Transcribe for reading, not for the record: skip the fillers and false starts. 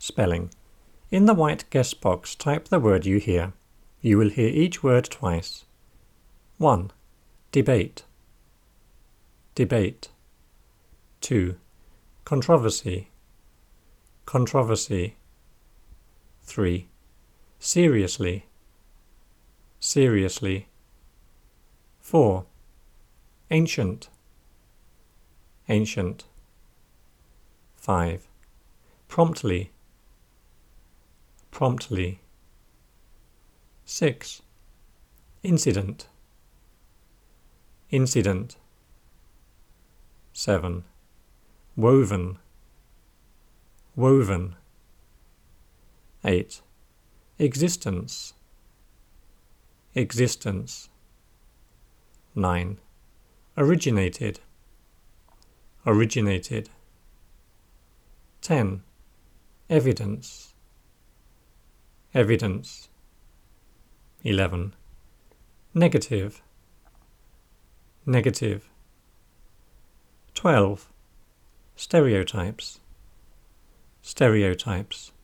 Spelling. In the white guess box, type the word you hear. You will hear each word twice. 1. Debate. Debate. 2. Controversy. Controversy. 3. Seriously. Seriously. 4. Ancient. Ancient. 5. Promptly. Promptly. 6. Incident. Incident. 7. Woven. Woven. 8. Existence. Existence. 9. Originated. Originated. 10. Evidence. Evidence. 11. Negative. Negative. 12. Stereotypes. Stereotypes.